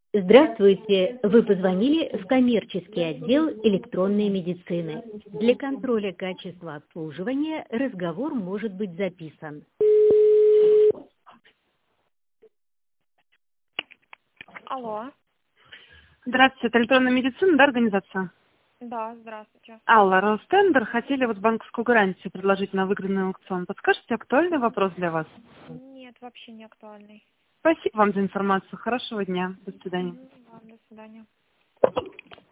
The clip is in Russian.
Здравствуйте! Вы позвонили в коммерческий отдел электронной медицины. Для контроля качества обслуживания разговор может быть записан. Алло. Здравствуйте, это электронная медицина, да, организация? Да, здравствуйте. Алла, Ростендер, хотели вот банковскую гарантию предложить на выигранный аукцион. Подскажите, актуальный вопрос для вас? Нет, вообще не актуальный. Спасибо вам за информацию. Хорошего дня. До свидания. До свидания.